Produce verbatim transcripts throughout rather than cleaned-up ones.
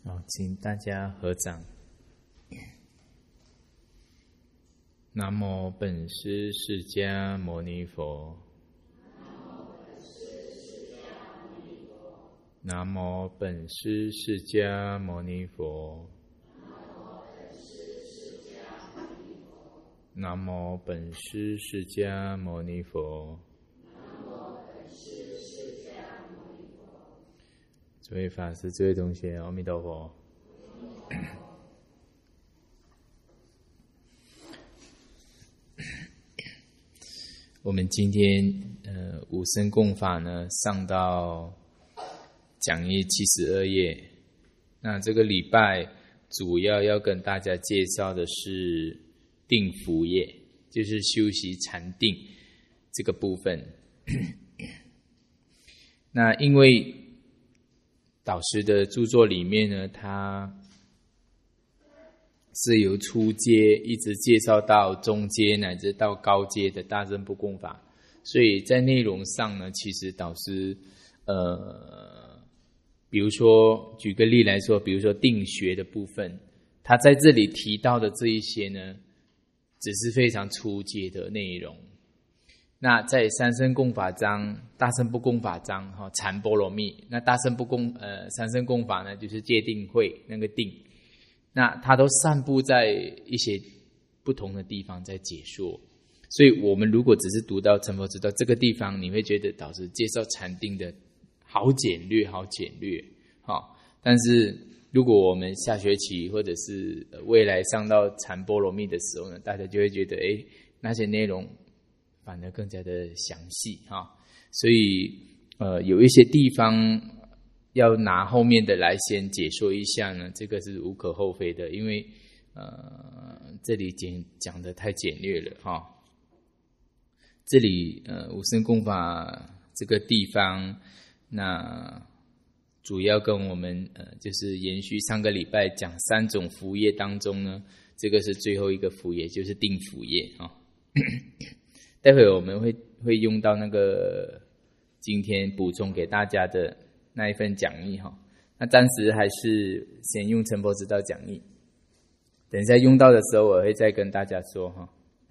好，请大家合掌。南无本师释迦牟尼佛。南无本师释迦牟尼佛。南无本师释迦牟尼佛。诸位法师，诸位同学，阿弥陀佛。我们今天呃五声供法呢上到讲义七十二页。那这个礼拜主要要跟大家介绍的是定福业，就是修习禅定这个部分。那因为导师的著作里面呢，他是由初阶一直介绍到中阶乃至到高阶的大乘不共法，所以在内容上呢，其实导师呃，比如说举个例来说，比如说定学的部分，他在这里提到的这一些呢，只是非常初阶的内容。那在三乘共法章、大乘不共法章、哈禅波罗蜜，那大乘不共呃三乘共法呢，就是戒定慧那个定，那它都散布在一些不同的地方在解说。所以我们如果只是读到成佛之道这个地方，你会觉得导师介绍禅定的好简略，好简略，哈。但是如果我们下学期或者是未来上到禅波罗蜜的时候呢，大家就会觉得，哎，那些内容反而更加的详细哈，所以呃有一些地方要拿后面的来先解说一下呢，这个是无可厚非的，因为呃这里讲讲的太简略了哈。这里呃五乘共法这个地方，那主要跟我们呃就是延续上个礼拜讲三种福业当中呢，这个是最后一个福业，就是定福业哈。待会我们会会用到那个今天补充给大家的那一份讲义哈。那暂时还是先用成佛之道讲义，等一下用到的时候我会再跟大家说哈。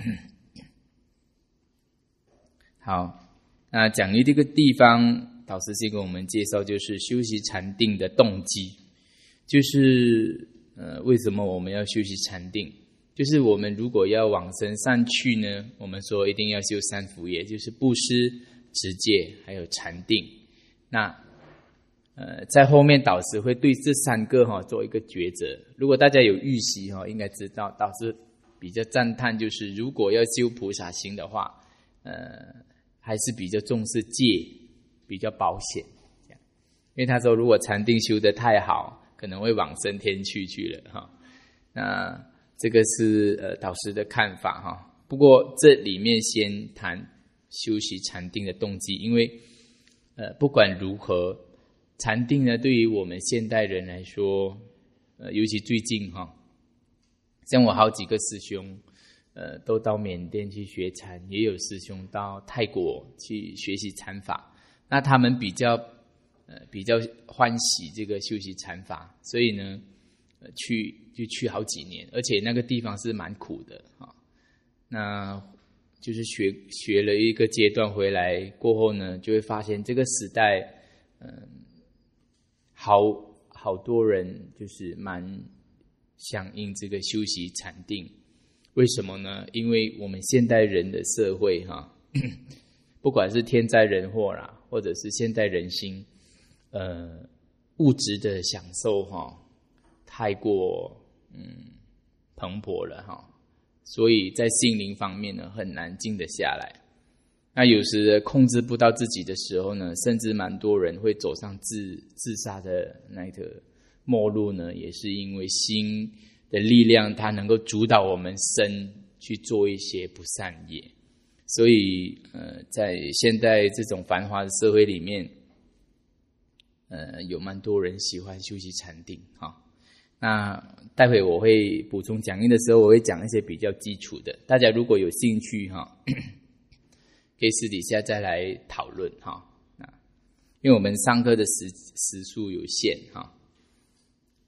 好，那讲义这个地方，导师先跟我们介绍，就是修习禅定的动机，就是呃为什么我们要修习禅定？就是我们如果要往生上去呢，我们说一定要修三福业，就是布施、持戒还有禅定。那呃在后面导师会对这三个哈、哦、做一个抉择。如果大家有预习哈、哦，应该知道导师比较赞叹，就是如果要修菩萨行的话，呃还是比较重视戒，比较保险这样。因为他说如果禅定修得太好，可能会往生天去去了哈、哦。那这个是呃导师的看法哈，不过这里面先谈修习禅定的动机，因为呃不管如何，禅定呢对于我们现代人来说，呃尤其最近哈，像我好几个师兄，呃都到缅甸去学禅，也有师兄到泰国去学习禅法，那他们比较呃比较欢喜这个修习禅法，所以呢。去就去好几年，而且那个地方是蛮苦的啊。那就是学学了一个阶段回来过后呢，就会发现这个时代，嗯，好好多人就是蛮响应这个修习禅定。为什么呢？因为我们现代人的社会哈，不管是天灾人祸啦，或者是现代人心，呃，物质的享受哈。太过嗯蓬勃了哈，所以在心灵方面呢很难静得下来。那有时控制不到自己的时候呢，甚至蛮多人会走上自自杀的那个末路呢，也是因为心的力量，它能够主导我们身去做一些不善业。所以呃，在现在这种繁华的社会里面，呃，有蛮多人喜欢修习禅定哈。那待会我会补充讲义的时候，我会讲一些比较基础的，大家如果有兴趣哈，可以私底下再来讨论哈。因为我们上课的时时数有限哈。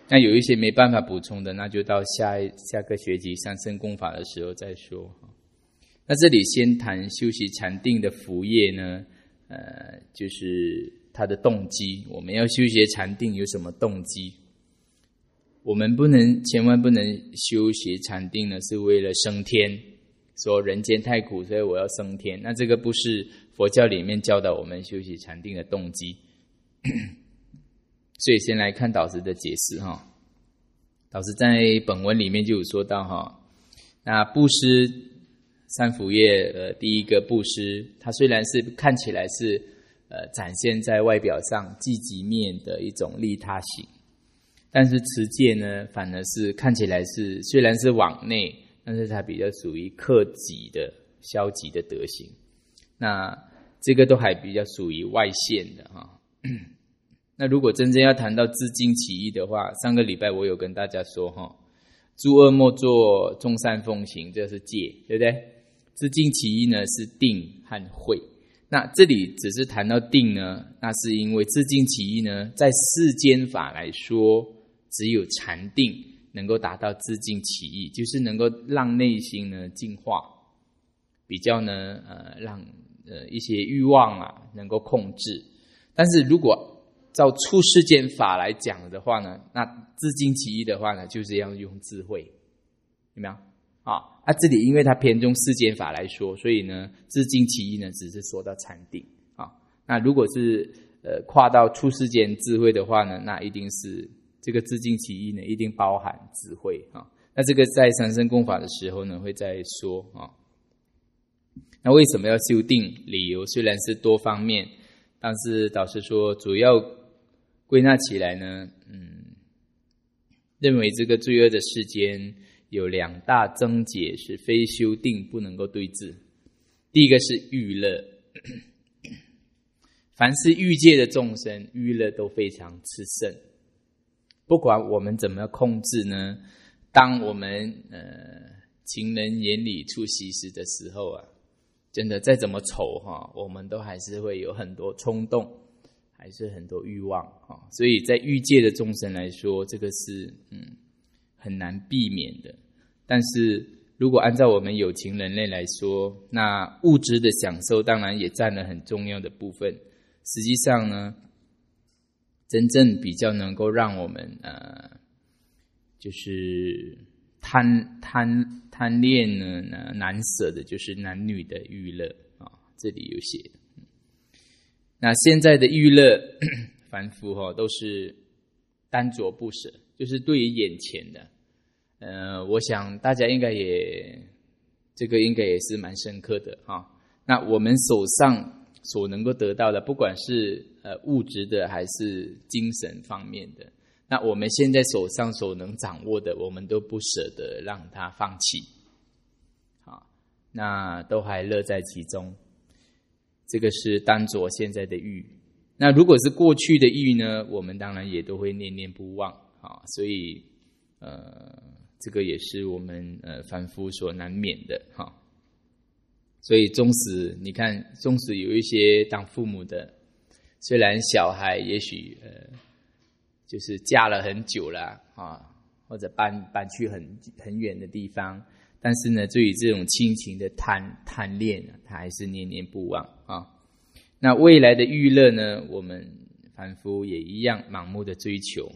那有一些没办法补充的，那就到下下个学期三圣功法的时候再说。那这里先谈修习禅定的福业呢，呃，就是它的动机。我们要修习禅定有什么动机？我们不能，千万不能修习禅定呢，是为了升天，说人间太苦，所以我要升天。那这个不是佛教里面教导我们修习禅定的动机。所以先来看导师的解释哈。导师在本文里面就有说到哈，那布施三福业，呃，第一个布施，它虽然是看起来是呃展现在外表上积极面的一种利他行。但是持戒呢，反而是看起来是虽然是往内，但是它比较属于克己的消极的德行。那这个都还比较属于外现的哈。那如果真正要谈到自净其意的话，上个礼拜我有跟大家说哈，诸恶莫作，众善奉行，这是戒，对不对？自净其意呢是定和慧。那这里只是谈到定呢，那是因为自净其意呢，在世间法来说，只有禅定能够达到自净其意，就是能够让内心呢净化，比较呢呃让呃一些欲望啊能够控制。但是如果照出世间法来讲的话呢，那自净其意的话呢，就是要用智慧，有没有啊？啊，这里因为它偏重世间法来说，所以呢，自净其意呢，只是说到禅定啊。那如果是呃跨到出世间智慧的话呢，那一定是这个自净其意呢，一定包含智慧啊。那这个在三圣功法的时候呢，会再说啊。那为什么要修定？理由虽然是多方面，但是导师说主要归纳起来呢，嗯，认为这个罪恶的世间有两大症结是非修定不能够对治。第一个是欲乐，凡是欲界的众生，欲乐都非常炽盛。不管我们怎么控制呢，当我们呃情人眼里出西施的时候啊，真的再怎么丑哈，我们都还是会有很多冲动，还是很多欲望啊。所以在欲界的众生来说，这个是嗯很难避免的。但是如果按照我们有情人类来说，那物质的享受当然也占了很重要的部分。实际上呢，真正比较能够让我们呃，就是贪贪贪恋呢难舍的，就是男女的欲乐啊，这里有写的。那现在的欲乐，凡夫哈、哦、都是单着不舍，就是对于眼前的，呃，我想大家应该也这个应该也是蛮深刻的哈、哦。那我们手上所能够得到的，不管是呃物质的还是精神方面的，那我们现在手上所能掌握的，我们都不舍得让它放弃，好，那都还乐在其中。这个是单着现在的欲。那如果是过去的欲呢，我们当然也都会念念不忘啊。所以呃，这个也是我们呃凡夫所难免的哈。所以纵使你看，纵使有一些当父母的，虽然小孩也许呃就是嫁了很久了啊，或者搬搬去很很远的地方，但是呢，对于这种亲情的贪贪恋啊，他还是念念不忘啊。那未来的欲乐呢，我们凡夫也一样盲目的追求。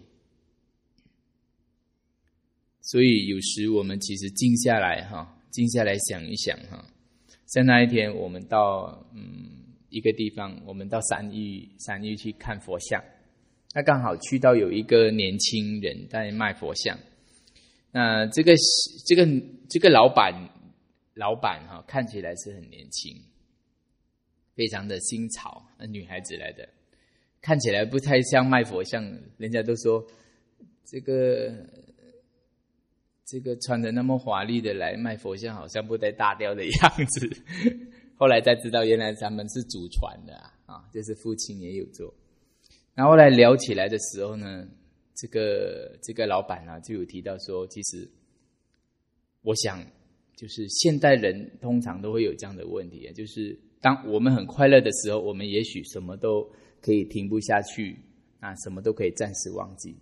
所以有时我们其实静下来哈，静下来想一想哈。像那一天我们到嗯一个地方，我们到山域山域去看佛像，那刚好去到有一个年轻人在卖佛像。那这个这个这个老板老板哈、哦、看起来是很年轻，非常的新潮，那女孩子来的，看起来不太像卖佛像，人家都说这个这个穿得那么华丽的来卖佛像，好像不太大调的样子。后来才知道，原来他们是祖传的啊，啊，就是父亲也有做。然后后来聊起来的时候呢，这个这个老板啊就有提到说，其实我想，就是现代人通常都会有这样的问题，就是当我们很快乐的时候，我们也许什么都可以停不下去啊，什么都可以暂时忘记。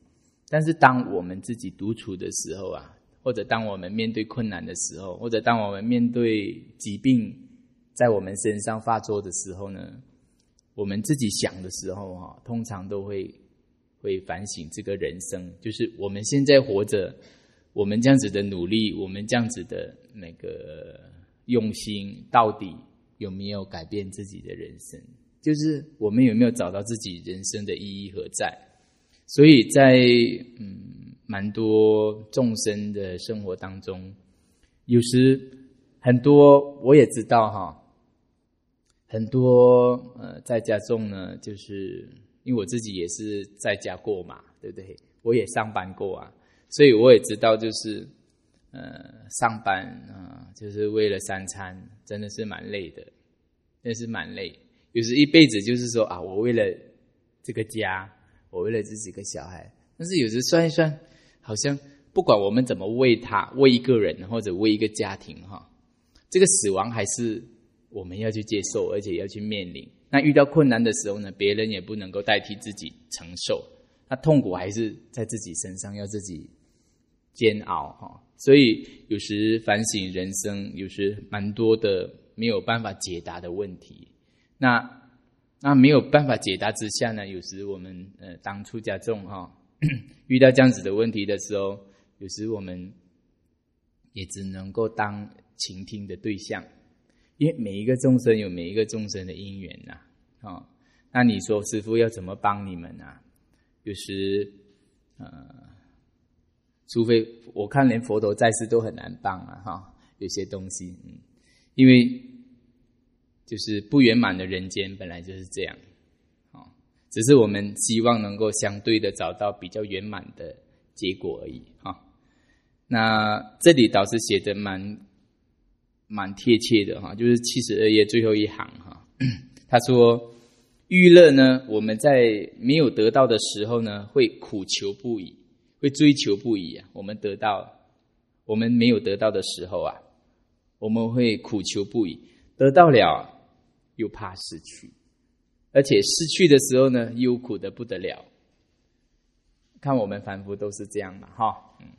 但是当我们自己独处的时候啊，或者当我们面对困难的时候，或者当我们面对疾病在我们身上发作的时候呢，我们自己想的时候啊，通常都会会反省这个人生，就是我们现在活着，我们这样子的努力，我们这样子的那个用心，到底有没有改变自己的人生？就是我们有没有找到自己人生的意义何在？所以在嗯蛮多众生的生活当中，有时很多我也知道哈，很多呃在家众呢，就是因为我自己也是在家过嘛，对不对？我也上班过啊，所以我也知道，就是呃上班啊、呃，就是为了三餐，真的是蛮累的，真的是蛮累。有时一辈子就是说啊，我为了这个家，我为了这几个小孩，但是有时算一算，好像不管我们怎么为他，为一个人或者为一个家庭哈，这个死亡还是我们要去接受，而且要去面临。那遇到困难的时候呢，别人也不能够代替自己承受，那痛苦还是在自己身上，要自己煎熬哈。所以有时反省人生，有时蛮多的没有办法解答的问题。那那没有办法解答之下呢，有时我们呃当出家众哈，遇到这样子的问题的时候，有时我们也只能够当倾听的对象，因为每一个众生有每一个众生的因缘呐、啊哦，那你说师父要怎么帮你们啊？有时呃，除非我看连佛陀在世都很难帮啊哈、哦，有些东西，嗯，因为就是不圆满的人间本来就是这样，哦，只是我们希望能够相对的找到比较圆满的结果而已哈、哦。那这里导师写的蛮蛮贴切的哈，就是七十二页最后一行哈，他说欲乐呢，我们在没有得到的时候呢，会苦求不已，会追求不已啊。我们得到，我们没有得到的时候啊，我们会苦求不已，得到了又怕失去，而且失去的时候呢，忧苦的不得了。看我们凡夫都是这样嘛，哈，嗯。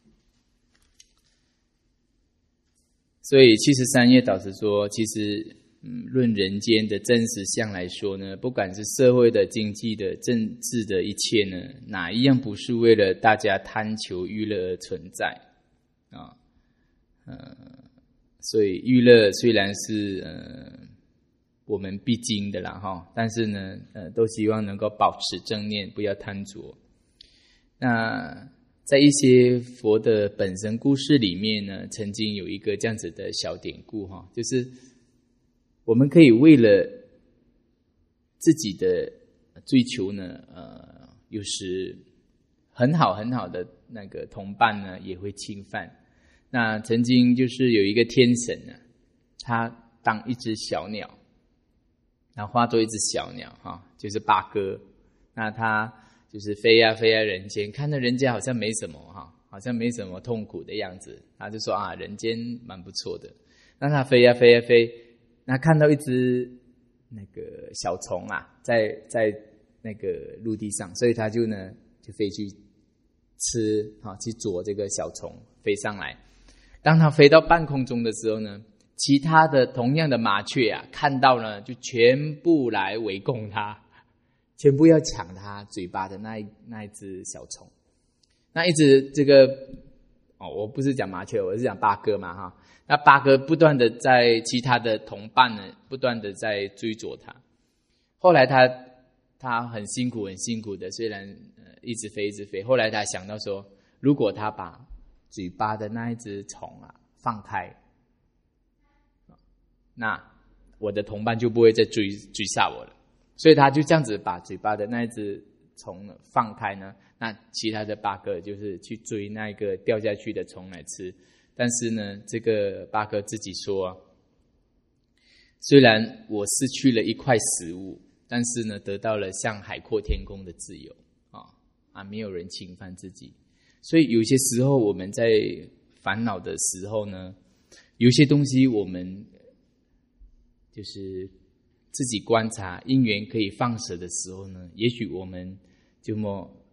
所以七十三页导师说，其实嗯，论人间的真实相来说呢，不管是社会的、经济的、政治的一切呢，哪一样不是为了大家贪求娱乐而存在啊？呃，所以娱乐虽然是呃我们必经的啦哈，但是呢，呃，都希望能够保持正念，不要贪着。那在一些佛的本身故事里面呢，曾经有一个这样子的小典故哈，就是我们可以为了自己的追求呢，呃，有时很好很好的那个同伴呢，也会侵犯。那曾经就是有一个天神呢，他当一只小鸟，然后化作一只小鸟哈，就是八哥。那他就是飞呀飞呀人间，看到人家好像没什么哈，好像没什么痛苦的样子，他就说啊，人间蛮不错的。那他飞呀飞呀飞，那看到一只那个小虫啊，在在那个陆地上，所以他就呢就飞去吃啊，去啄这个小虫，飞上来。当他飞到半空中的时候呢，其他的同样的麻雀啊，看到呢就全部来围攻他。全部要抢他嘴巴的那一那一只小虫，那一直这个哦，我不是讲麻雀，我是讲八哥嘛哈。那八哥不断的在其他的同伴呢，不断的在追逐他。后来他他很辛苦很辛苦的，虽然呃一直飞一直飞。后来他想到说，如果他把嘴巴的那一只虫啊放开，那我的同伴就不会再追追杀我了。所以他就这样子把嘴巴的那一只虫放开呢，那其他的八哥就是去追那个掉下去的虫来吃。但是呢，这个八哥自己说，虽然我失去了一块食物，但是呢，得到了像海阔天空的自由啊啊，没有人侵犯自己。所以有些时候我们在烦恼的时候呢，有些东西我们就是自己观察因缘可以放舍的时候呢，也许我们就么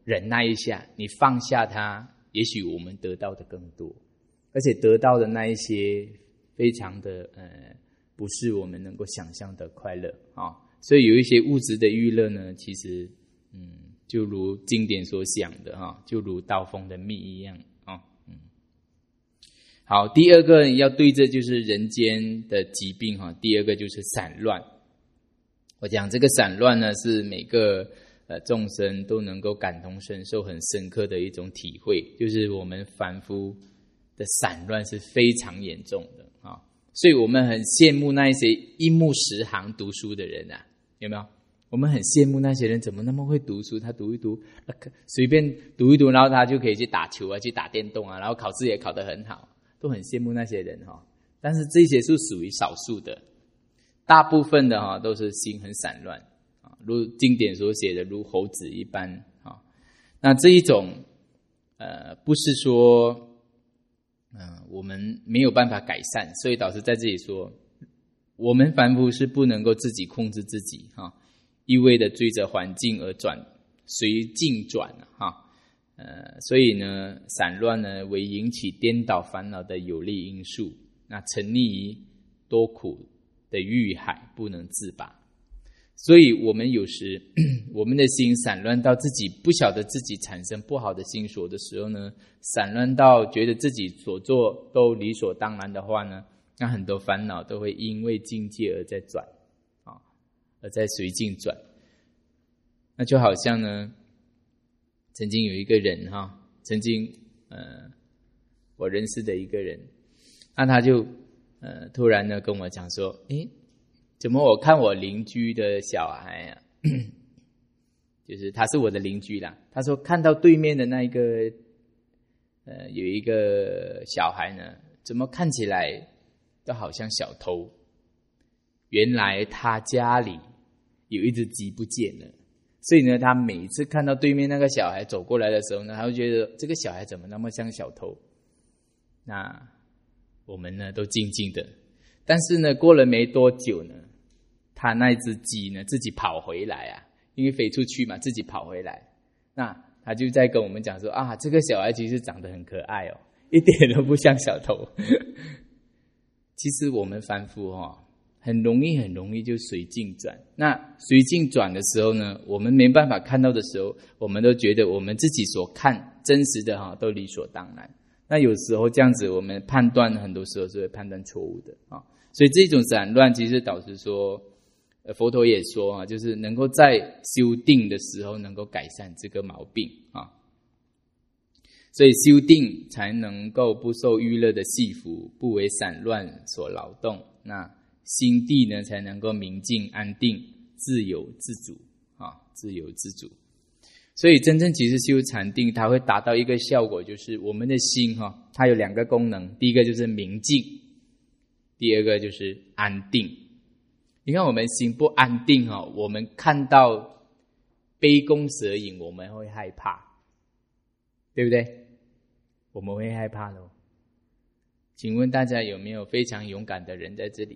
忍耐一下，你放下它，也许我们得到的更多，而且得到的那一些非常的呃，不是我们能够想象的快乐啊。所以有一些物质的娱乐呢，其实嗯，就如经典所讲的哈，就如刀锋的蜜一样啊。嗯，好，第二个要对着就是人间的疾病哈，第二个就是散乱。我讲这个散乱呢，是每个呃众生都能够感同身受很深刻的一种体会，就是我们凡夫的散乱是非常严重的啊，所以我们很羡慕那一些一目十行读书的人啊，有没有？我们很羡慕那些人怎么那么会读书，他读一读，随便读一读，然后他就可以去打球啊，去打电动啊，然后考试也考得很好，都很羡慕那些人哈。但是这些是属于少数的。大部分的哈都是心很散乱啊，如经典所写的，如猴子一般啊。那这一种呃，不是说嗯、呃、我们没有办法改善，所以导师在这里说，我们凡夫是不能够自己控制自己哈，一味的追着环境而转，随境转哈。呃，所以呢，散乱呢为引起颠倒烦恼的有利因素，那沉溺于多苦的欲海不能自拔，所以我们有时我们的心散乱到自己不晓得自己产生不好的心所的时候呢，散乱到觉得自己所做都理所当然的话呢，那很多烦恼都会因为境界而在转啊，而在随境转。那就好像呢，曾经有一个人哈，曾经呃我认识的一个人，那他就呃，突然呢跟我讲说，诶，怎么我看我邻居的小孩啊，就是他是我的邻居啦。他说看到对面的那一个，呃，有一个小孩呢，怎么看起来都好像小偷。原来他家里有一只鸡不见了，所以呢，他每次看到对面那个小孩走过来的时候呢，他会觉得这个小孩怎么那么像小偷？那我们呢都静静的，但是呢过了没多久呢，他那只鸡呢自己跑回来啊，因为飞出去嘛，自己跑回来。那他就在跟我们讲说啊，这个小孩其实长得很可爱哦，一点都不像小偷。其实我们凡夫哦，很容易很容易就随境转。那随境转的时候呢，我们没办法看到的时候，我们都觉得我们自己所看真实的哈都理所当然。那有时候这样子，我们判断很多时候是会判断错误的啊。所以这种散乱，其实导师说，呃，佛陀也说啊，就是能够在修定的时候能够改善这个毛病啊。所以修定才能够不受欲乐的戏服，不为散乱所劳动，那心地呢才能够明净安定，自由自主啊，自由自主。所以真正其实修禅定，它会达到一个效果，就是我们的心哈，它有两个功能，第一个就是明净，第二个就是安定。你看我们心不安定哈，我们看到杯弓蛇影，我们会害怕，对不对？我们会害怕的。请问大家有没有非常勇敢的人在这里？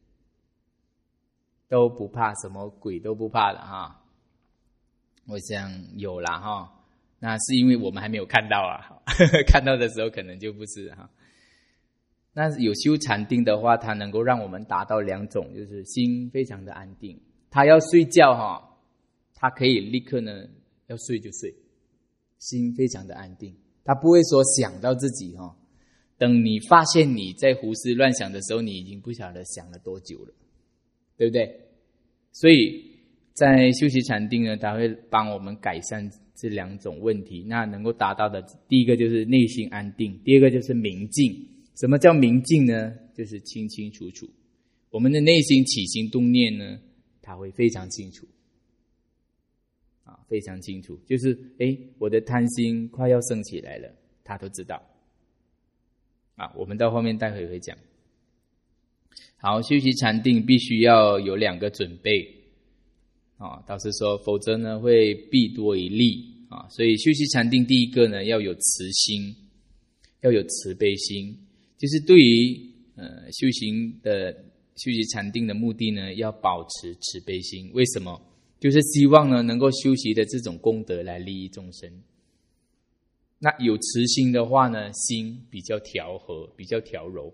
都不怕，什么鬼都不怕的哈。我想有啦哈，那是因为我们还没有看到啊，看到的时候可能就不是哈。那有修禅定的话，它能够让我们达到两种，就是心非常的安定。他要睡觉哈，他可以立刻呢要睡就睡，心非常的安定，他不会说想到自己哈，等你发现你在胡思乱想的时候，你已经不晓得想了多久了，对不对？所以在修习禅定呢，它会帮我们改善这两种问题。那能够达到的，第一个就是内心安定，第二个就是明净。什么叫明净呢？就是清清楚楚。我们的内心起心动念呢，它会非常清楚，啊，非常清楚。就是诶，我的贪心快要升起来了，他都知道。啊，我们到后面待会会讲。好，修习禅定必须要有两个准备。啊，导师说，否则呢会弊多于利啊。所以修习禅定，第一个呢要有慈心，要有慈悲心，就是对于呃修行的修习禅定的目的呢，要保持慈悲心。为什么？ 就是希望呢能够修习的这种功德来利益众生。那有慈心的话呢，心比较调和，比较调柔，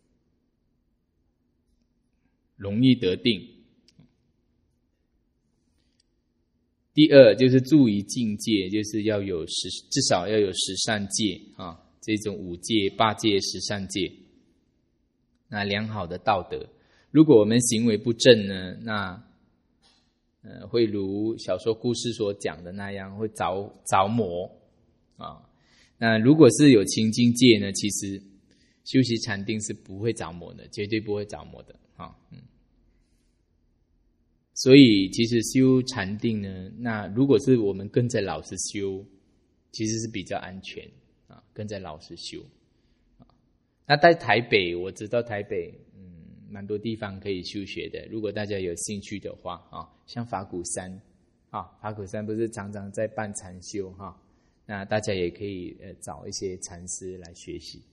容易得定。第二就是注意境界，就是要有十，至少要有十善戒啊，这种五戒、八戒、十善戒，那良好的道德。如果我们行为不正呢，那呃会如小说故事所讲的那样，会着着魔啊。那如果是有清净戒呢，其实修习禅定是不会着魔的，绝对不会着魔的啊。嗯。所以其实修禅定呢，那如果是我们跟着老师修，其实是比较安全啊，跟着老师修。那在台北，我知道台北嗯蛮多地方可以修学的，如果大家有兴趣的话啊，像法鼓山啊，法鼓山不是常常在办禅修哈，那大家也可以呃找一些禅师来学习。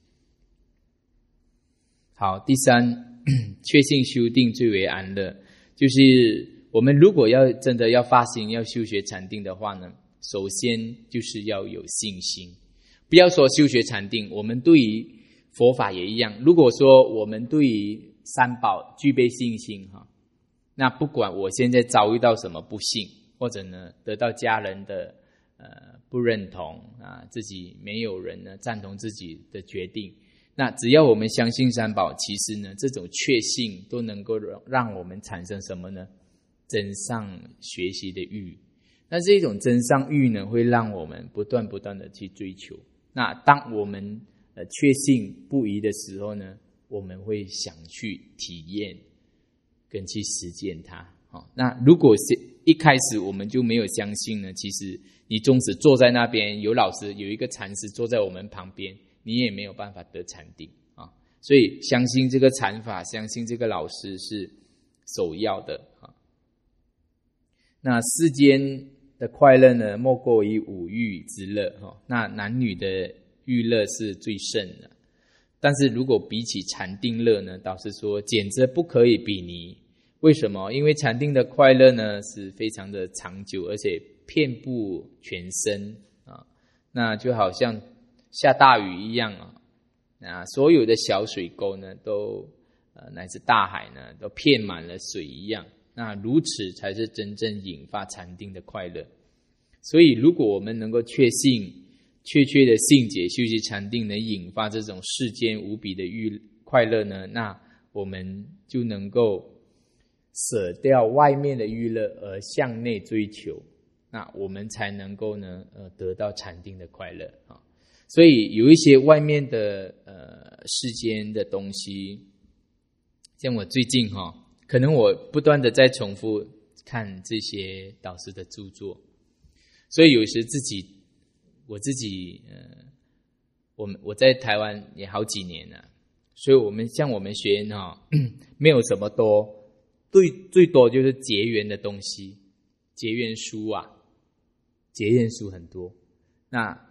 好，第三，确信修定最为安乐。就是我们如果要真的要发心要修学禅定的话呢，首先就是要有信心。不要说修学禅定，我们对于佛法也一样。如果说我们对于三宝具备信心哈，那不管我现在遭遇到什么不幸，或者呢得到家人的呃不认同啊，自己没有人呢赞同自己的决定，那只要我们相信三宝，其实呢，这种确信都能够让我们产生什么呢？真上学习的欲。那这种真上欲呢，会让我们不断不断的去追求。那当我们呃确信不疑的时候呢，我们会想去体验跟去实践它。哦，那如果是一开始我们就没有相信呢，其实你纵使坐在那边，有老师有一个禅师坐在我们旁边，你也没有办法得禅定啊。所以相信这个禅法，相信这个老师是首要的啊。那世间的快乐呢，莫过于五欲之乐哈。那男女的欲乐是最甚的，但是如果比起禅定乐呢，导师说简直不可以比拟。为什么？因为禅定的快乐呢是非常的长久，而且遍布全身啊。那就好像下大雨一样啊，那所有的小水沟呢，都呃乃至大海呢，都遍满了水一样。那如此才是真正引发禅定的快乐。所以，如果我们能够确信、确切的信解修习禅定，能引发这种世间无比的欲快乐呢，那我们就能够舍掉外面的欲乐，而向内追求。那我们才能够呢，呃，得到禅定的快乐啊。所以有一些外面的呃世间的东西，像我最近哈、哦，可能我不断的在重复看这些导师的著作，所以有时自己我自己呃，我们我在台湾也好几年了，所以我们像我们学员哈、哦，没有什么多，最最多就是结缘的东西，结缘书啊，结缘书很多。那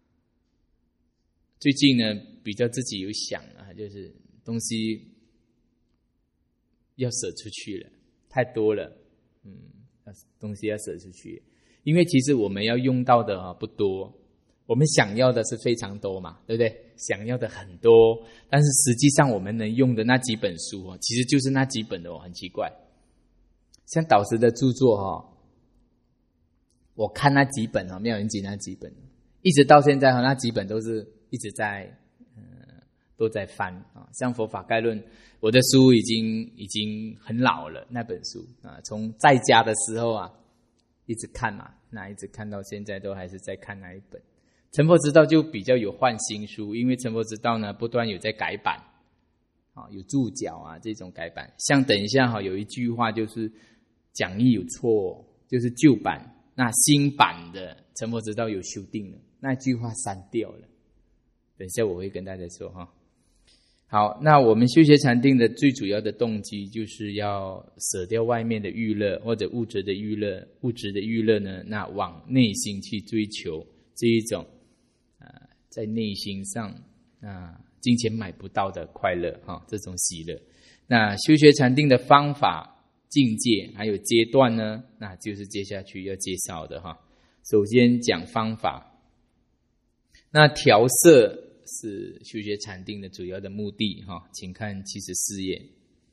最近呢，比较自己有想啊，就是东西要舍出去了，太多了，嗯，东西要舍出去，因为其实我们要用到的啊不多，我们想要的是非常多嘛，对不对？想要的很多，但是实际上我们能用的那几本书哦，其实就是那几本的哦，很奇怪。像导师的著作哈，我看那几本哈，妙云集那几本，一直到现在哈，那几本都是一直在呃都在翻啊。像佛法概论，我的书已经已经很老了，那本书啊，从在家的时候啊一直看嘛，那一直看到现在都还是在看那一本。成佛之道就比较有换新书，因为成佛之道呢不断有在改版啊，有注脚啊这种改版。像等一下哈，有一句话就是讲义有错，就是旧版，那新版的成佛之道有修订了，那句话删掉了。等一下我会跟大家说哈。好，那我们修学禅定的最主要的动机，就是要舍掉外面的欲乐或者物质的欲乐，物质的欲乐呢，那往内心去追求这一种呃在内心上啊、呃、金钱买不到的快乐哈，这种喜乐。那修学禅定的方法， 境界还有阶段呢，那就是接下去要介绍的哈。首先讲方法，那调色是修学禅定的主要的目的哈，请看七十四页。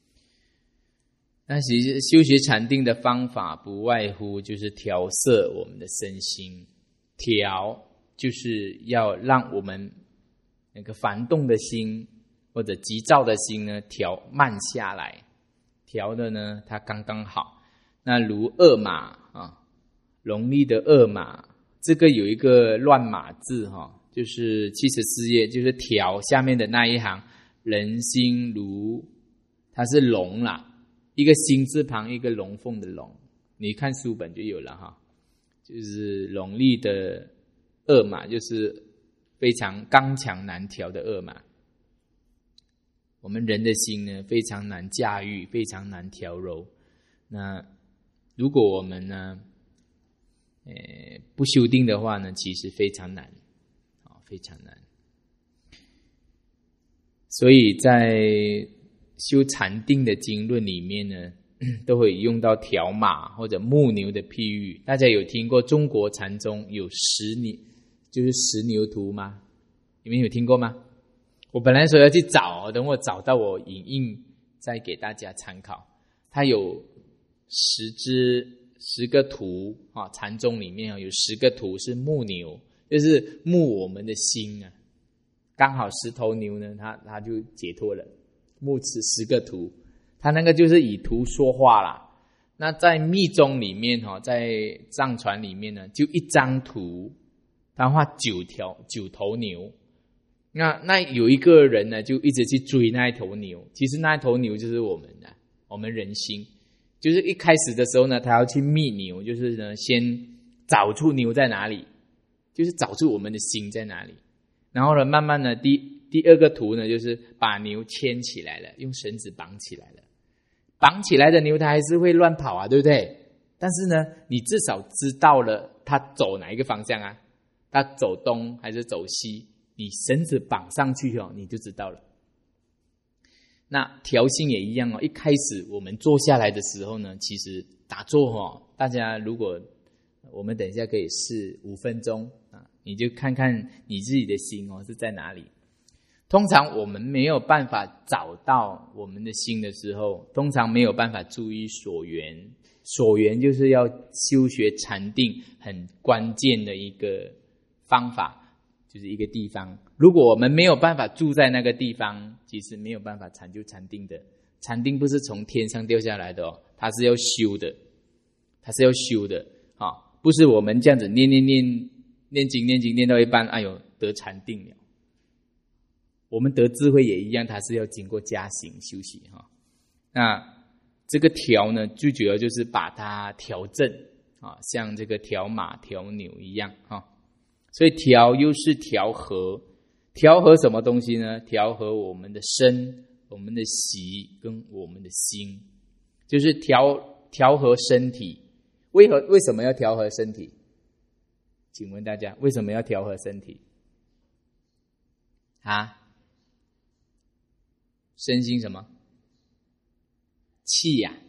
那其实修学禅定的方法不外乎就是调摄我们的身心，调就是要让我们那个烦动的心或者急躁的心呢调慢下来，调的呢它刚刚好。那如二马啊，农历的二马，这个有一个乱码字哈，就是七十四页，就是调下面的那一行，人心如，它是龙啦。一个心字旁，一个龙凤的龙，你看书本就有了哈。就是农历的二马，就是非常刚强难调的二马。我们人的心呢，非常难驾驭，非常难调柔。那如果我们呢，呃，不修定的话呢，其实非常难，啊，非常难。所以在修禅定的经论里面呢，都会用到调马或者牧牛的譬喻。大家有听过中国禅宗有十牛，就是十牛图吗？你们有听过吗？我本来说要去找，等我找到我影印再给大家参考。它有十只十个图啊，禅宗里面有十个图是牧牛，就是牧我们的心啊。刚好十头牛呢，它它就解脱了。目此十个图，他那个就是以图说话啦。那在密宗里面哈，在藏传里面呢，就一张图，他画九条九头牛。那那有一个人呢，就一直去追那一头牛。其实那一头牛就是我们的，我们人心。就是一开始的时候呢，他要去觅牛，就是呢，先找出牛在哪里，就是找出我们的心在哪里。然后呢，慢慢的第。第二个图呢，就是把牛牵起来了，用绳子绑起来了。绑起来的牛它还是会乱跑啊，对不对？但是呢，你至少知道了它走哪一个方向啊？它走东还是走西？你绳子绑上去哦，你就知道了。那调心也一样哦。一开始我们坐下来的时候呢，其实打坐哦，大家如果我们等一下可以试五分钟啊，你就看看你自己的心哦是在哪里。通常我们没有办法找到我们的心的时候，通常没有办法注意所缘。所缘就是要修学禅定很关键的一个方法，就是一个地方。如果我们没有办法住在那个地方，其实没有办法禅就禅定的。禅定不是从天上掉下来的哦，它是要修的，它是要修的啊，不是我们这样子念念念念经念经念到一半，哎呦得禅定了。我们得智慧也一样，它是要经过加行修习哈。那这个调呢，最主要就是把它调正啊，像这个调马、调牛一样哈。所以调又是调和，调和什么东西呢？调和我们的身、我们的习跟我们的心，就是调调和身体。为何为什么要调和身体？请问大家为什么要调和身体？啊？身心什么？气呀、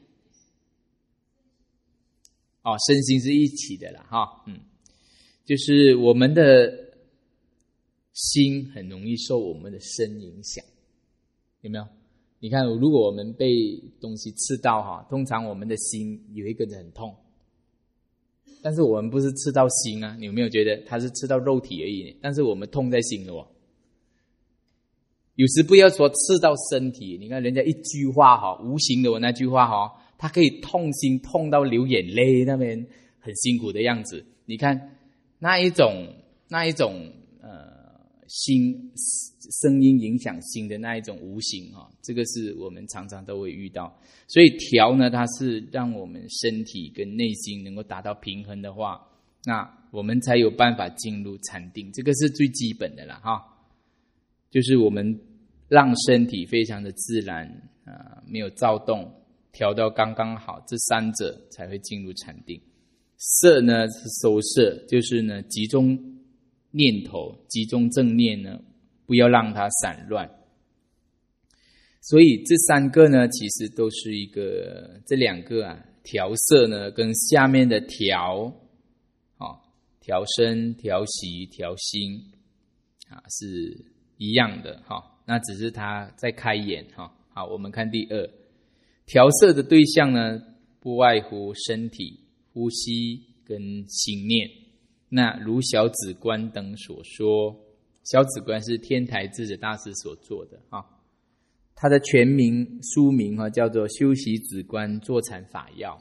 啊？哦，身心是一起的啦，哈，嗯，就是我们的心很容易受我们的身影响，有没有？你看，如果我们被东西刺到哈，通常我们的心有一个人很痛，但是我们不是刺到心啊，你有没有觉得它是刺到肉体而已？但是我们痛在心了哦。有时不要说刺到身体，你看人家一句话哈，无形的我那句话哈，他可以痛心痛到流眼泪，那边很辛苦的样子。你看那一种那一种呃心声音影响心的那一种无形哈，这个是我们常常都会遇到。所以调呢，它是让我们身体跟内心能够达到平衡的话，那我们才有办法进入禅定，这个是最基本的啦哈。就是我们让身体非常的自然啊、呃，没有躁动，调到刚刚好，这三者才会进入禅定。摄呢是收摄，就是呢集中念头，集中正念呢，不要让它散乱。 所以这三个呢，其实都是一个这两个啊，调色呢，跟下面的调，哦，调身、调息、调心啊，是一样的哈、哦。那只是它在开眼哈、哦。好，我们看第二，调色的对象呢，不外乎身体、呼吸跟心念。那如小止观等所说，小止观是天台智者大师所做的哈。它的全名书名叫做《修习止观坐禅法要》。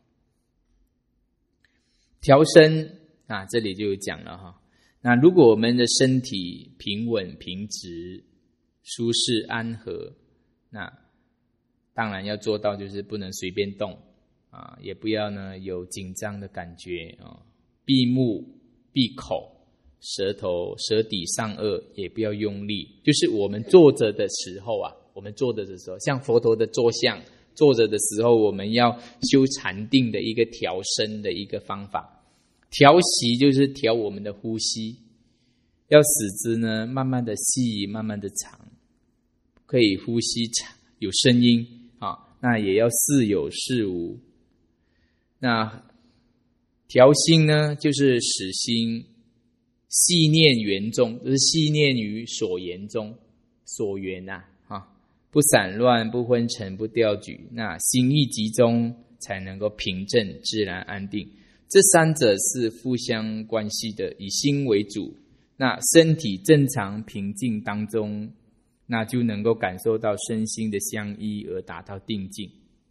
调身啊，这里就有讲了哈。那如果我们的身体平稳平直、舒适安和，那当然要做到就是不能随便动啊，也不要呢有紧张的感觉啊，闭目闭口，舌头舌底上颚也不要用力，就是我们坐着的时候啊。我们坐着的时候，像佛陀的坐相，坐着的时候，我们要修禅定的一个调身的一个方法。调息就是调我们的呼吸，要使之呢慢慢的细，慢慢的长，可以呼吸有声音啊，那也要似有似无。那调心呢，就是使心细念圆中，就是细念于所缘中，所缘啊。不散乱，不昏沉，不掉举，那心意集中，才能够平正自然安定。这三者是互相关系的，以心为主，那身体正常平静当中，那就能够感受到身心的相依，而达到定境。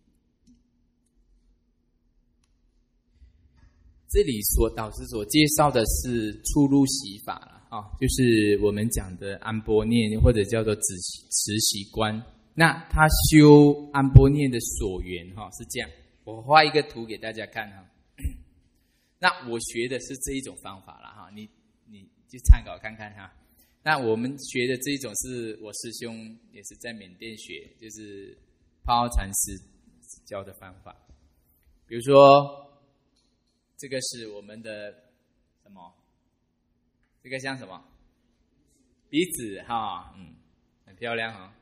这里所导师所介绍的是初入息法了啊，就是我们讲的安般念，或者叫做持息观。那他修安般念的所缘哈是这样，我画一个图给大家看哈。那我学的是这一种方法啦哈，你你就参考看看哈。那我们学的这一种是我师兄也是在缅甸学，就是帕奥禅师教的方法。比如说，这个是我们的什么？这个像什么？鼻子哈，嗯，很漂亮哈。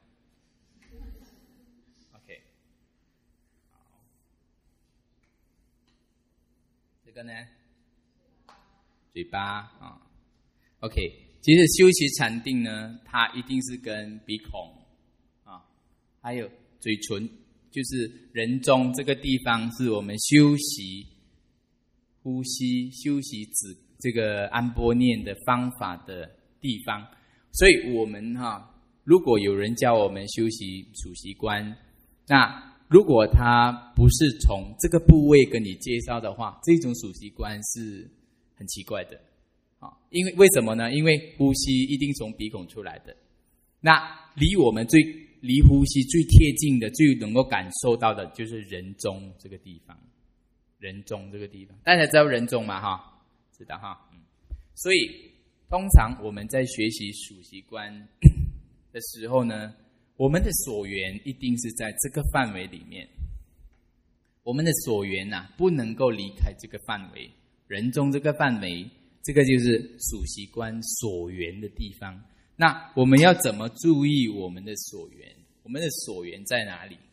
这个呢，嘴巴啊 ，OK。其实修习禅定呢，它一定是跟鼻孔啊，还有嘴唇，就是人中这个地方，是我们修习呼吸、修习止这个安般念的方法的地方。所以我们哈、啊，如果有人教我们修习数息观，那如果他不是从这个部位跟你介绍的话，这种数息观是很奇怪的。因为为什么呢？因为呼吸一定从鼻孔出来的，那离我们最离呼吸最贴近的、最能够感受到的，就是人中这个地方。人中这个地方，大家知道人中吗？哈，知道哈。嗯，所以通常我们在学习数息观的时候呢，我们的所缘一定是在这个范围里面。我们的所缘呐、啊，不能够离开这个范围，人中这个范围。这个就是数息观所缘的地方。那我们要怎么注意我们的所缘？我们的所缘在哪里？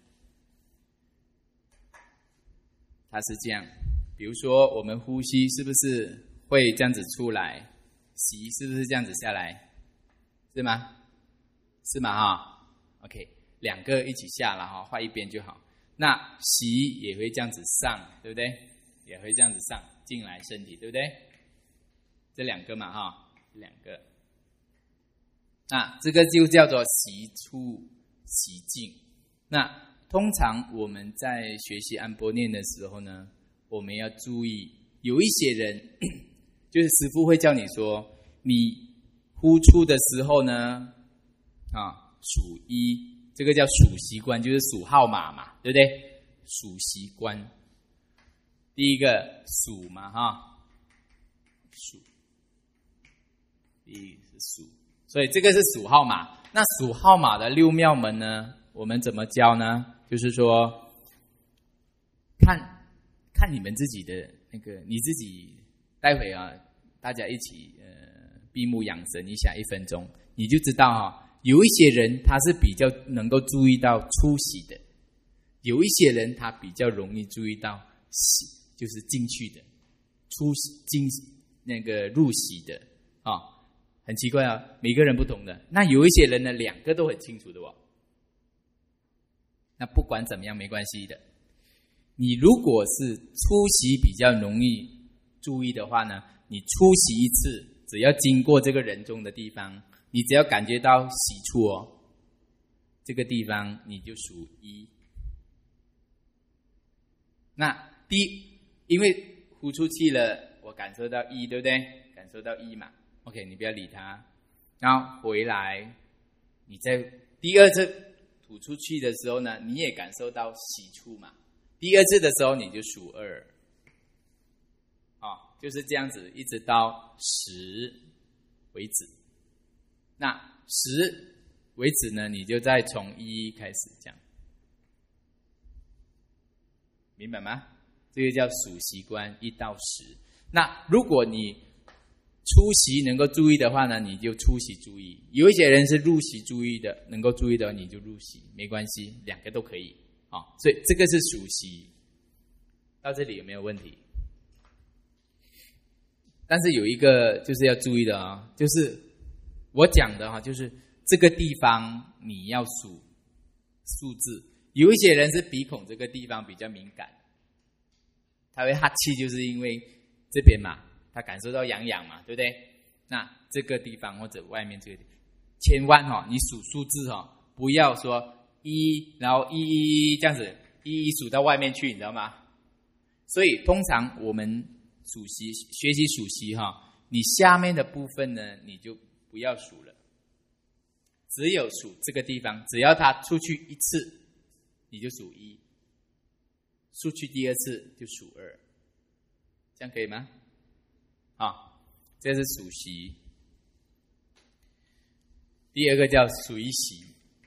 它是这样，比如说我们呼吸是不是会这样子出来？息是不是这样子下来？是吗？是吗？哈 ，OK， 两个一起下了哈，画一边就好。那息也会这样子上，对不对？也会这样子上进来身体，对不对？这两个嘛哈，两个，那这个就叫做息出息进。那通常我们在学习安般念的时候呢，我们要注意，有一些人就是师父会叫你说，你呼出的时候呢，啊数一，这个叫数息观，就是数号码嘛，对不对？数息观，第一个数嘛哈，数。一是数，所以这个是数号码。那数号码的六妙门呢，我们怎么教呢？就是说，看看你们自己的那个，你自己待会啊，大家一起呃闭目养神一下，一分钟，你就知道哈、哦， 有一些人他是比较能够注意到出席的，有一些人他比较容易注意到席，就是进去的，出进那个入席的啊、哦，很奇怪啊，每个人不同的。那有一些人呢，两个都很清楚的哦。那不管怎么样没关系的。你如果是出席比较容易注意的话呢，你出席一次，只要经过这个人中的地方，你只要感觉到喜处哦，这个地方你就属一。那第一，因为呼出去了，我感受到一，对不对？感受到一嘛 ，OK， 你不要理它。然后回来，你在第二次吐出去的时候呢，你也感受到喜处嘛。第二次的时候你就数二，哦，就是这样子，一直到十为止。那十为止呢，你就再从一开始讲，明白吗？这个叫数习观一到十。那如果你出席能够注意的话呢，你就出席注意；有一些人是入席注意的，能够注意的话你就入席，没关系，两个都可以。哦，所以这个是数息，到这里有没有问题？但是有一个就是要注意的啊、哦，就是我讲的哈、哦，就是这个地方你要数数字。有一些人是鼻孔这个地方比较敏感，他会哈气，就是因为这边嘛，他感受到痒痒嘛，对不对？那这个地方或者外面这个地方，千万哈、哦，你数数字哈、哦，不要说。一，然后一一一这样子，一一数到外面去，你知道吗？所以通常我们数息学习数息哈，你下面的部分呢，你就不要数了，只有数这个地方，只要他出去一次，你就数一；出去第二次就数二，这样可以吗？啊，这是数息。第二个叫随息。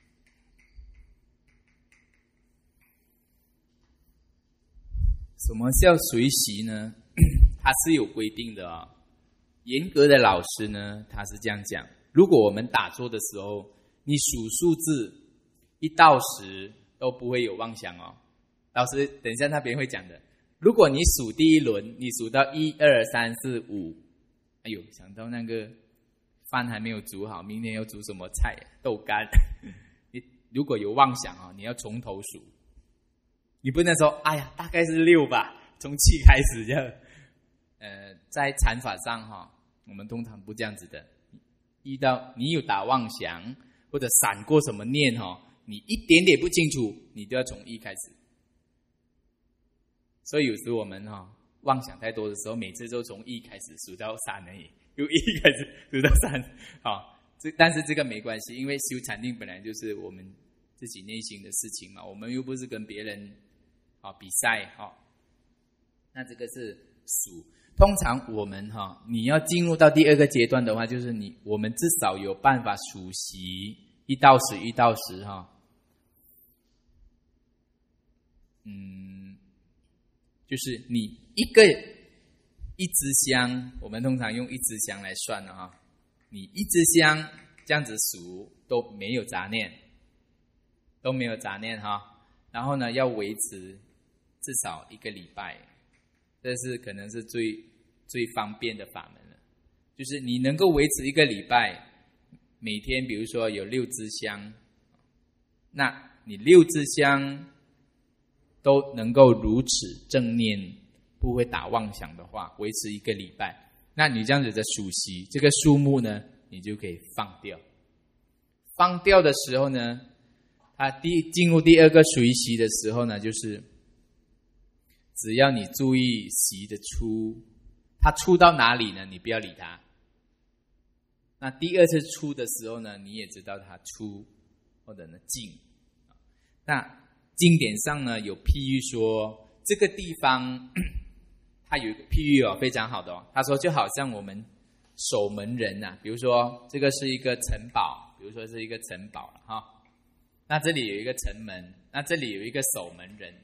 什么叫随习呢？它是有规定的哦。严格的老师呢，他是这样讲：如果我们打坐的时候，你数数字一到十都不会有妄想哦。老师等一下那边会讲的。如果你数第一轮，你数到一二三四五，哎呦，想到那个饭还没有煮好，明天要煮什么菜？豆干。你如果有妄想哦，你要从头数。你不能说，哎呀，大概是六吧，从七开始这样。呃，在禅法上哈，我们通常不这样子的。遇到你有打妄想或者闪过什么念哈，你一点点不清楚，你就要从一开始。所以有时我们哈妄想太多的时候，每次都从一开始数到三而已，由一开始数到三。好，这但是这个没关系，因为修禅定本来就是我们自己内心的事情嘛，我们又不是跟别人。好，比赛哈，那这个是数。通常我们哈，你要进入到第二个阶段的话，就是你我们至少有办法数息一到十，一到十哈。嗯，就是你一个一支香，我们通常用一支香来算的哈。你一支香这样子数都没有杂念，都没有杂念哈。然后呢，要维持。至少一个礼拜，这是可能是最最方便的法门了。就是你能够维持一个礼拜，每天比如说有六支香，那你六支香都能够如此正念，不会打妄想的话，维持一个礼拜，那你这样子的数息，这个数目呢，你就可以放掉。放掉的时候呢，它第进入第二个随息的时候呢，就是只要你注意息的出，它出到哪里呢？你不要理它。那第二次出的时候呢，你也知道它出或者呢进。那经典上呢有譬喻说，这个地方它有一个譬喻哦，非常好的哦。他说就好像我们守门人啊，比如说这个是一个城堡，比如说是一个城堡了哈。那这里有一个城门，那这里有一个守门人。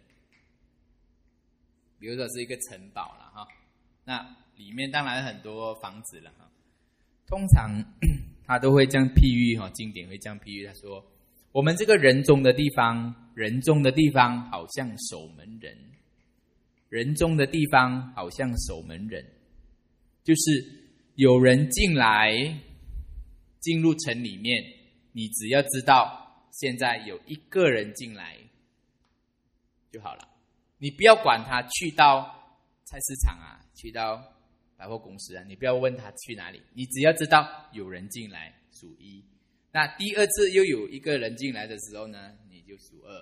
比如说是一个城堡了哈，那里面当然很多房子了哈。通常他都会这样譬喻哈，经典会这样譬喻，他说我们这个人中的地方，人中的地方好像守门人，人中的地方好像守门人，就是有人进来进入城里面，你只要知道现在有一个人进来就好了，你不要管他去到菜市场啊，去到百货公司啊，你不要问他去哪里，你只要知道有人进来数一。那第二次又有一个人进来的时候呢，你就数二。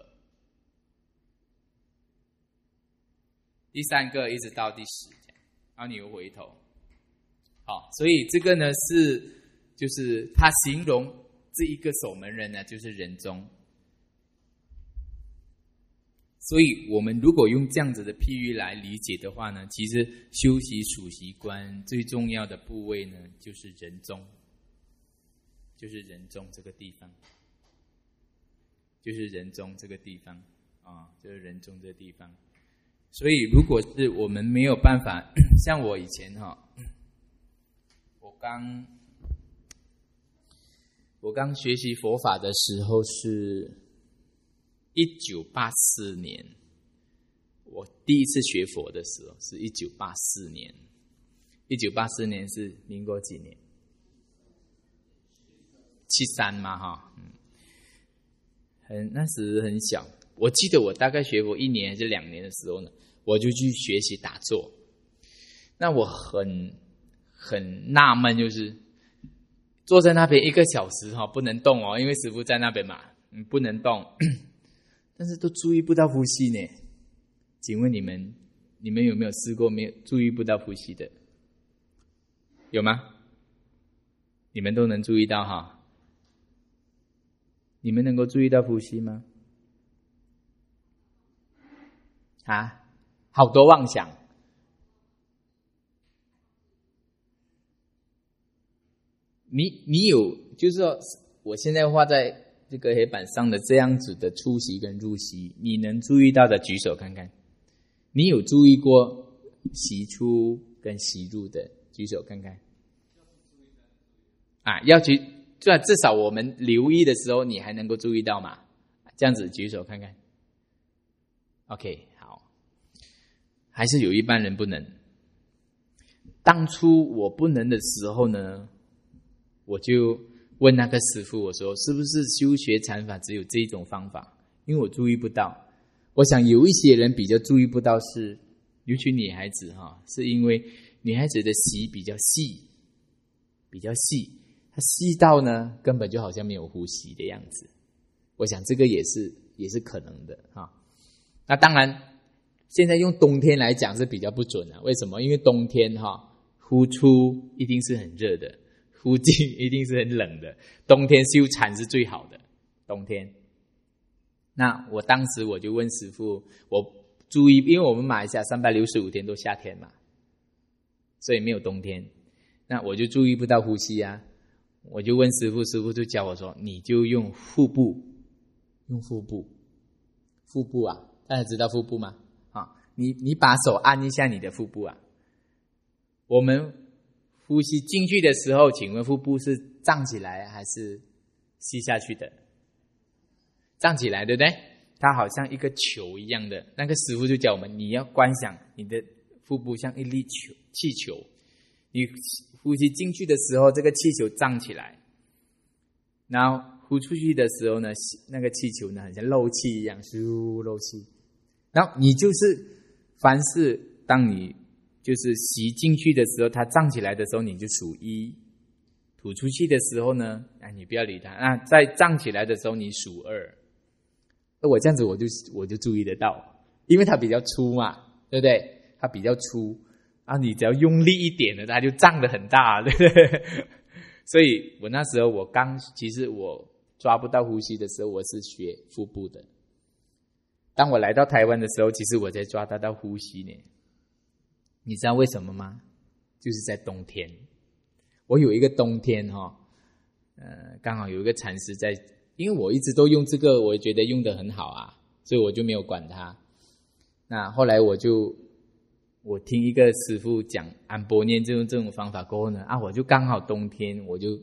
第三个一直到第十，然后你又回头。好，所以这个呢是就是他形容这一个守门人呢，就是人中。所以我们如果用这样子的譬喻来理解的话呢，其实修习数息观最重要的部位呢，就是人中，就是人中这个地方，就是人中这个地方啊，就是人中这个地方。所以如果是我们没有办法，像我以前哈，我刚我刚学习佛法的时候是一九八四年，我第一次学佛的时候是一九八四年。一九八四年是民国几年？七三嘛哈，嗯，很那时很小。我记得我大概学佛一年还是两年的时候呢，我就去学习打坐。那我很很纳闷，就是坐在那边一个小时哈，不能动哦，因为师父在那边嘛，嗯，不能动。但是都注意不到呼吸呢？请问你们，你们有没有试过没有注意不到呼吸的？有吗？你们都能注意到哈？你们能够注意到呼吸吗？啊，好多妄想。你你有，就是说，我现在画在这个黑板上的这样子的出息跟入息，你能注意到的举手看看。你有注意过息出跟息入的举手看看。啊，要去，至少我们留意的时候，你还能够注意到嘛？这样子举手看看。OK， 好。还是有一般人不能。当初我不能的时候呢，我就问那个师父，我说是不是修学禅法只有这一种方法？因为我注意不到。我想有一些人比较注意不到是，尤其女孩子哈，是因为女孩子的息比较细，比较细，她细到呢根本就好像没有呼吸的样子。我想这个也是也是可能的哈。那当然，现在用冬天来讲是比较不准啊。为什么？因为冬天哈，呼出一定是很热的。呼进一定是很冷的，冬天修禅是最好的。冬天，那我当时我就问师父，我注意，因为我们马来西亚三百六十五天都夏天嘛，所以没有冬天，那我就注意不到呼吸啊。我就问师父，师父就教我说，你就用腹部，用腹部，腹部啊，大家知道腹部吗？啊，你你把手按一下你的腹部啊，我们呼吸进去的时候，请问腹部是胀起来还是吸下去的？胀起来，对不对？它好像一个球一样的。那个师父就教我们，你要观想你的腹部像一粒球气球，你呼吸进去的时候，这个气球胀起来，然后呼出去的时候呢，那个气球呢，很像漏气一样，咻漏气。然后你就是凡是当你就是吸进去的时候，它胀起来的时候，你就数一；吐出去的时候呢，啊，你不要理它。那在胀起来的时候，你数二。我这样子我就我就注意得到，因为它比较粗嘛，对不对？它比较粗啊，你只要用力一点的，它就胀得很大，对不对？所以我那时候我刚，其实我抓不到呼吸的时候，我是学腹部的。当我来到台湾的时候，其实我才抓得到呼吸呢。你知道为什么吗？就是在冬天。我有一个冬天哈、哦，呃，刚好有一个禅师在，因为我一直都用这个，我觉得用得很好啊，所以我就没有管他。那后来我就我听一个师父讲安波念这种这种方法过后呢，啊，我就刚好冬天我就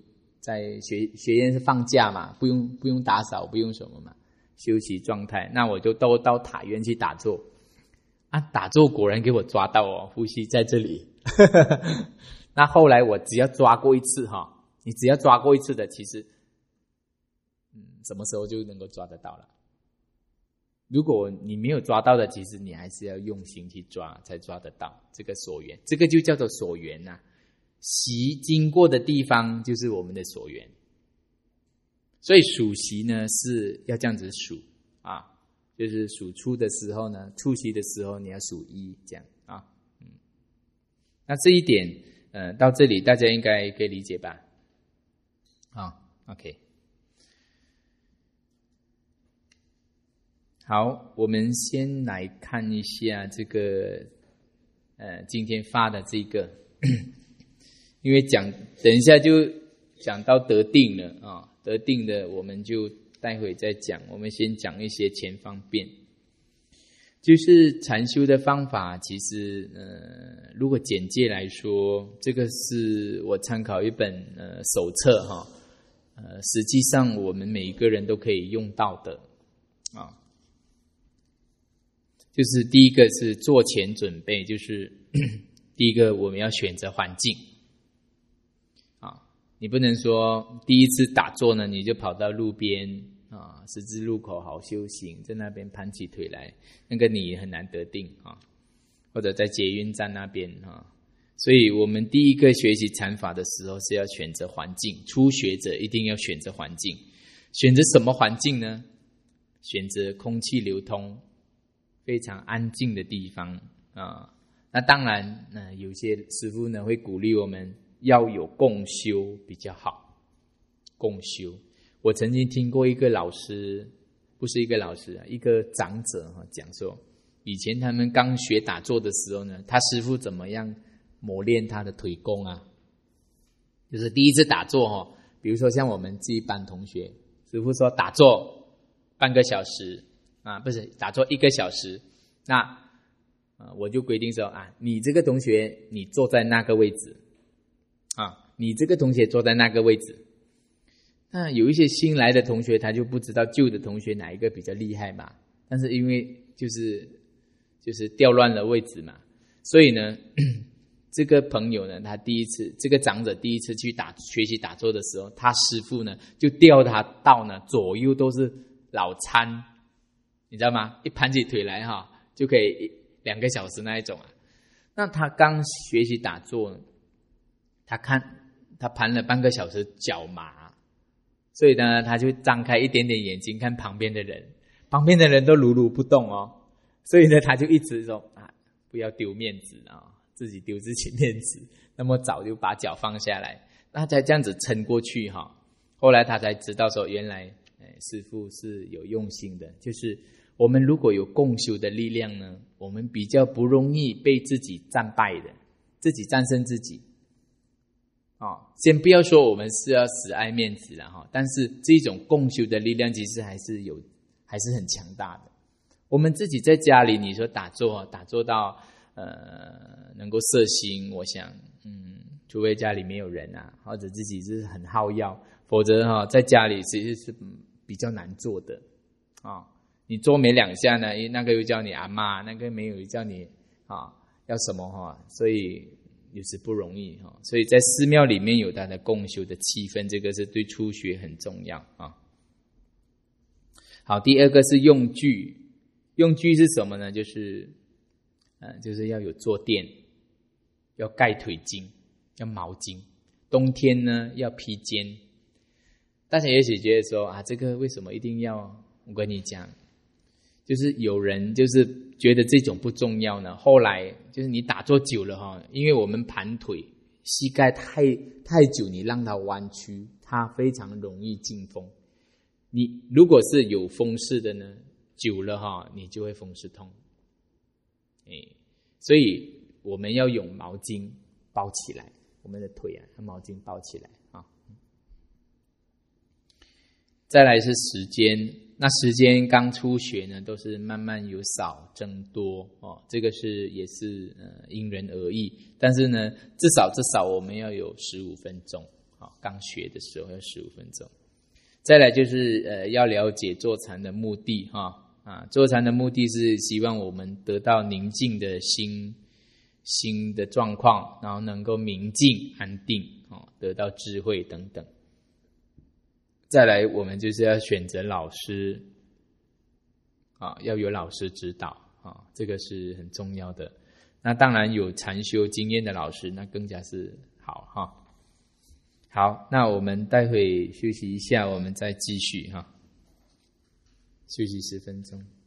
在学学院是放假嘛，不用不用打扫，不用什么嘛，休息状态。那我就都到塔院去打坐啊，打坐果然给我抓到哦，呼吸在这里。那后来我只要抓过一次哈，你只要抓过一次的，其实，嗯，什么时候就能够抓得到了。如果你没有抓到的，其实你还是要用心去抓，才抓得到这个所缘。这个就叫做所缘呐、啊。习经过的地方就是我们的所缘，所以数息呢是要这样子数啊，就是数出的时候呢，出息的时候你要数一这样啊。嗯，那这一点，呃，到这里大家应该可以理解吧？啊 ，OK。好，我们先来看一下这个，呃，今天发的这个，因为讲等一下就讲到得定了啊，得定的我们就待会再讲。我们先讲一些前方便，就是禅修的方法。其实，呃，如果简介来说，这个是我参考一本呃手册哈，呃，实际上我们每一个人都可以用到的啊。就是第一个是做前准备，就是第一个我们要选择环境啊，你不能说第一次打坐呢，你就跑到路边啊，十字路口好修行，在那边盘起腿来，那个你很难得定啊，或者在捷运站那边啊，所以我们第一个学习禅法的时候是要选择环境，初学者一定要选择环境，选择什么环境呢？选择空气流通。非常安静的地方啊，那当然，呃，有些师父呢会鼓励我们要有共修比较好。共修，我曾经听过一个老师，不是一个老师啊，一个长者哈讲说，以前他们刚学打坐的时候呢，他师父怎么样磨练他的腿功啊？就是第一次打坐哈，比如说像我们这一班同学，师父说打坐半个小时。啊，不是打坐一个小时，那呃我就规定说啊，你这个同学你坐在那个位置，啊，你这个同学坐在那个位置。那有一些新来的同学，他就不知道旧的同学哪一个比较厉害嘛。但是因为就是就是调乱了位置嘛，所以呢，这个朋友呢，他第一次这个长者第一次去打学习打坐的时候，他师父呢就调他到呢左右都是老参。你知道吗？一盘起腿来哈，就可以两个小时那一种啊。那他刚学习打坐，他看他盘了半个小时，脚麻，所以呢，他就张开一点点眼睛看旁边的人，旁边的人都如如不动哦。所以呢，他就一直说啊，不要丢面子啊，自己丢自己面子。那么早就把脚放下来，那才这样子撑过去哈。后来他才知道说，原来师父是有用心的，就是。我们如果有共修的力量呢，我们比较不容易被自己战败的，自己战胜自己。哦，先不要说我们是要死爱面子了哈，但是这种共修的力量其实还是有，还是很强大的。我们自己在家里，你说打坐，打坐到呃能够摄心，我想，嗯，除非家里没有人啊，或者自己是很好药，否则哈，在家里其实是比较难做的啊。哦，你做没两下呢，那个又叫你阿嬷，那个没有又叫你啊要什么哈，所以有时不容易哈。所以在寺庙里面有它的共修的气氛，这个是对初学很重要啊。好，第二个是用具，用具是什么呢？就是呃，就是要有坐垫，要盖腿巾，要毛巾。冬天呢要披肩。大家也许觉得说啊，这个为什么一定要？我跟你讲。就是有人就是觉得这种不重要呢，后来就是你打坐久了哈，因为我们盘腿，膝盖太太久，你让它弯曲，它非常容易进风。你如果是有风湿的呢，久了哈，你就会风湿痛。哎，所以我们要用毛巾包起来，我们的腿啊，用毛巾包起来啊。再来是时间。那时间刚初学呢，都是慢慢由少增多哦，这个是也是呃因人而异，但是呢，至少至少我们要有十五分钟啊、 刚学的时候要十五分钟。再来就是呃要了解坐禅的目的哈啊，坐禅的目的是希望我们得到宁静的心心的状况，然后能够明静安定哦，得到智慧等等。再来我们就是要选择老师啊，要有老师指导啊，这个是很重要的。那当然有禅修经验的老师，那更加是好哈。好，那我们待会休息一下，我们再继续哈，休息十分钟。